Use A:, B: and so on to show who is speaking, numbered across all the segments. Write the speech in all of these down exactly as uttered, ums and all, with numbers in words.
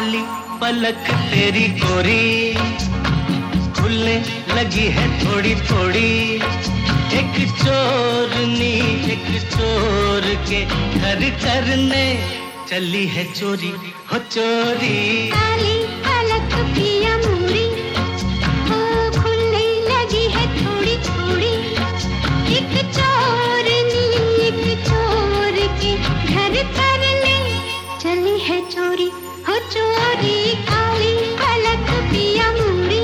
A: काली पलक तेरी गोरी, खुलने लगी है थोड़ी थोड़ी। एक चोरनी एक चोर के घर करने चली है चोरी हो चोरी।
B: काली पलक पिया मोरी, ओ खुलने लगी है थोड़ी थोड़ी। एक चोरनी एक चोर के घर करने चली है चोरी हो चोरी। काली पलक पिया मोरी।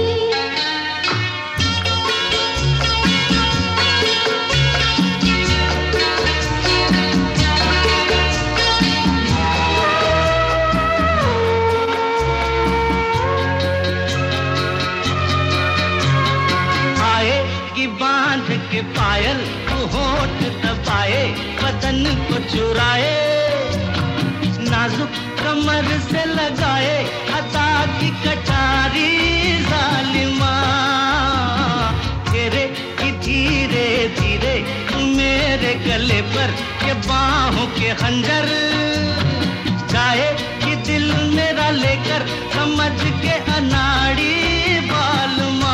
A: बांध के पायल होठ दबाए बदन को चुराए, नाजुक कमर से लगाए अदा की कटारी जालिमा। घेरे की धीरे धीरे मेरे गले पर ये बाहों के खंजर, चाहे कि दिल मेरा लेकर समझ के अनाड़ी बालमा।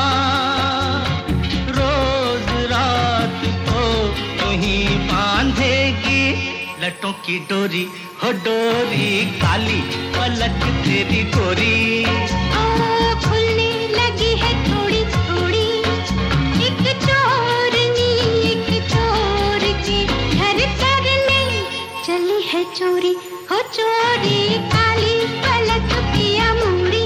A: बांधेगी लटों की डोरी हो डोरी, काली पलक तेरी गोरी।
B: ओ खुलने लगी है थोड़ी थोड़ी। एक चोरनी एक चोर के घर करने चली है चोरी हो चोरी। काली पलक पिया मोरी।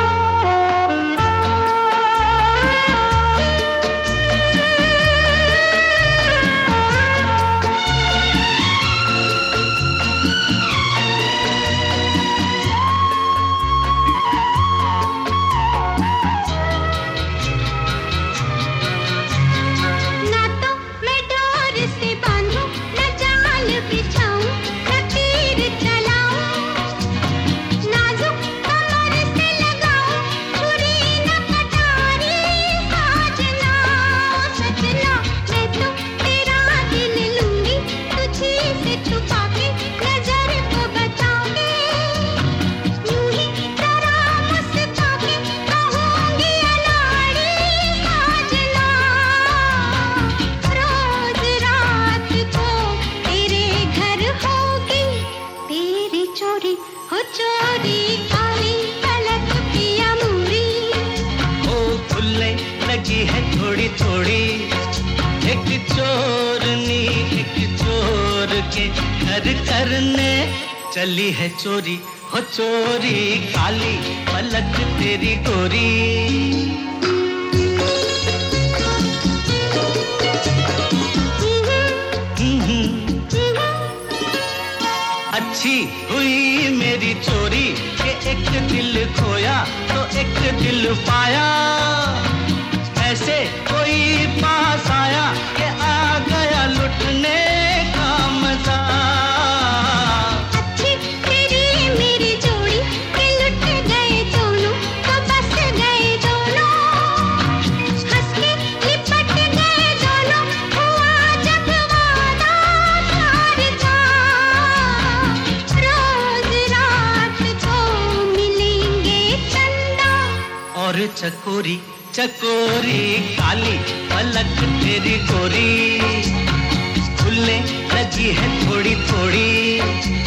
A: थोड़ी थोड़ी एक चोरनी एक चोर के घर करने चली है चोरी हो चोरी। काली पलक तेरी गोरी। अच्छी हुई मेरी चोरी के एक दिल खोया तो एक दिल पाया। ऐसे कोई पास आया कि आ गया लुटने का मजा।
B: अच्छी तेरी मेरी जोड़ी के लुट गए दोनों तो बस गए दोनों। हंस के लिपट गए दोनों हुआ जब वादा प्यार का। रोज रात को मिलेंगे चंदा
A: और चकोरी चकोरी, काली पलक तेरी गोरी। खुलने लगी है थोड़ी थोड़ी।